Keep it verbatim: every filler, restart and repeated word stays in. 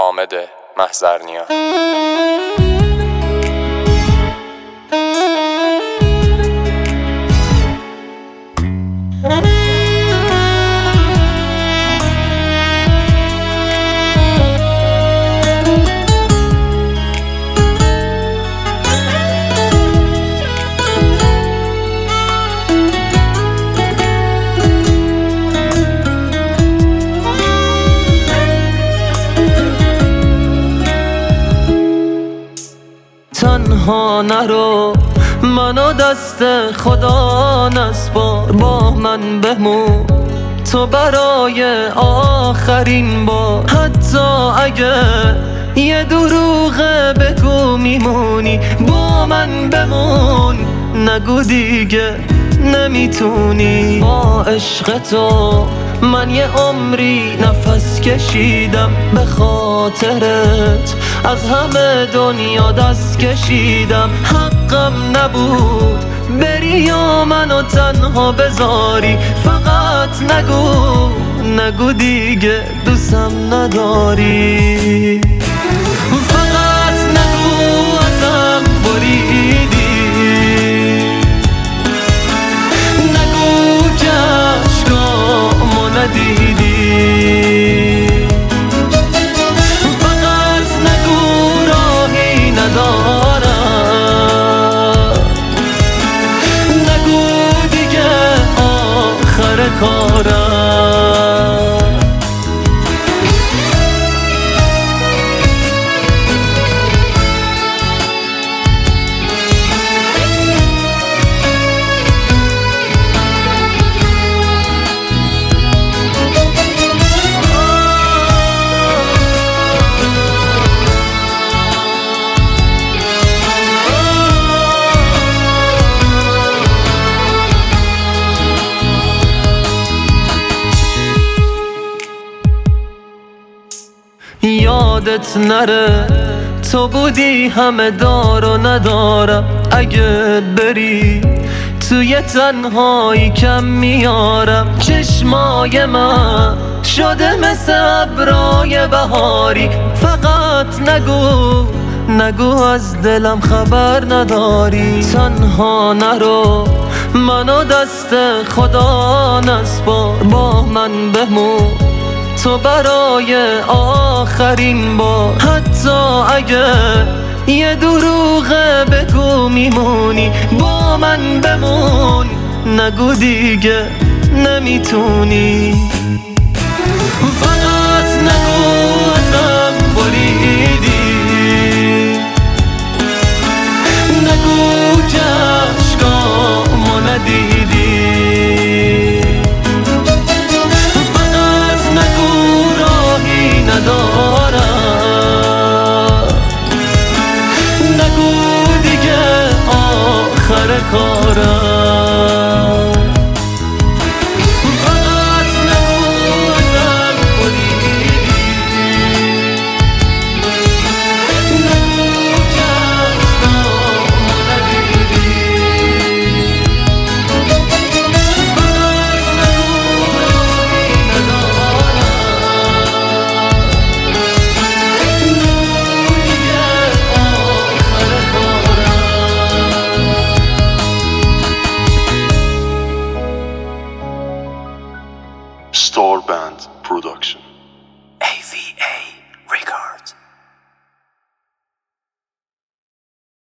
حامد محضرنیا. تنها نرو، منو دست خدا نسپار، با من بمون تو برای آخرین بار. حتی اگه یه دروغه بگو میمونی، با من بمون، نگو دیگه نمیتونی. با عشق تو من یه عمری نفس کشیدم، به خاطرت از همه دنیا دست کشیدم. حقم نبود بری یا منو تنها بذاری، فقط نگو نگو دیگه دوستم نداری. فقط نگو ازم بریدی، نگو که عشقامو ندیدی. فقط نگو راهی ندارم، نگو دیگه آخر کارم. یادت نره تو بودی همه دار و ندارم، اگه بری توی تنهایی کم میارم. چشمای من شده مثل ابرای بهاری، فقط نگو نگو از دلم خبر نداری. تنها نرو، منو دست خدا نسپار، با من بمون تو برای آخرین بار. حتی اگه یه دروغه بگو میمونی، با من بمون، نگو دیگه نمیتونی. فقط